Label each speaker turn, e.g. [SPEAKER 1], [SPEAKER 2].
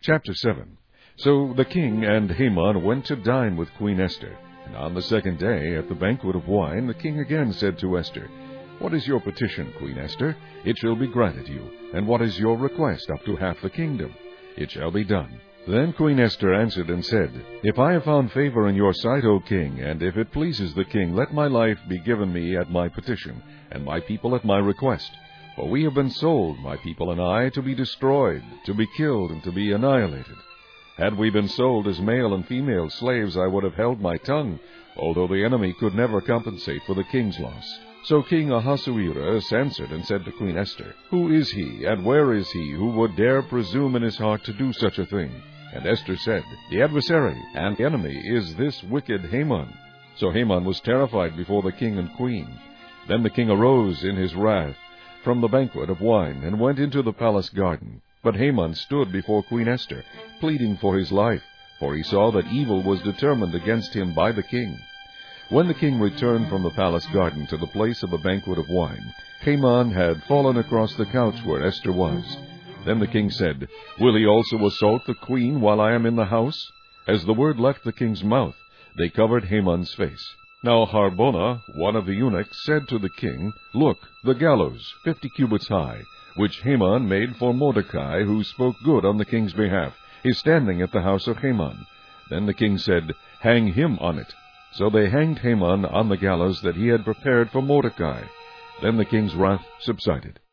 [SPEAKER 1] Chapter 7. So the king and Haman went to dine with Queen Esther. And on the second day, at the banquet of wine, the king again said to Esther, "What is your petition, Queen Esther? It shall be granted you. And what is your request up to half the kingdom? It shall be done." Then Queen Esther answered and said, "If I have found favor in your sight, O king, and if it pleases the king, let my life be given me at my petition, and my people at my request. For we have been sold, my people and I, to be destroyed, to be killed, and to be annihilated. Had we been sold as male and female slaves, I would have held my tongue, although the enemy could never compensate for the king's loss." So King Ahasuerus answered and said to Queen Esther, "Who is he, and where is he, who would dare presume in his heart to do such a thing?" And Esther said, "The adversary and enemy is this wicked Haman." So Haman was terrified before the king and queen. Then the king arose in his wrath from the banquet of wine, and went into the palace garden. But Haman stood before Queen Esther, pleading for his life, for he saw that evil was determined against him by the king. When the king returned from the palace garden to the place of the banquet of wine, Haman had fallen across the couch where Esther was. Then the king said, "Will he also assault the queen while I am in the house?" As the word left the king's mouth, they covered Haman's face. Now Harbonah, one of the eunuchs, said to the king, "Look, the gallows, 50 cubits high, which Haman made for Mordecai, who spoke good on the king's behalf, is standing at the house of Haman." Then the king said, "Hang him on it." So they hanged Haman on the gallows that he had prepared for Mordecai. Then the king's wrath subsided.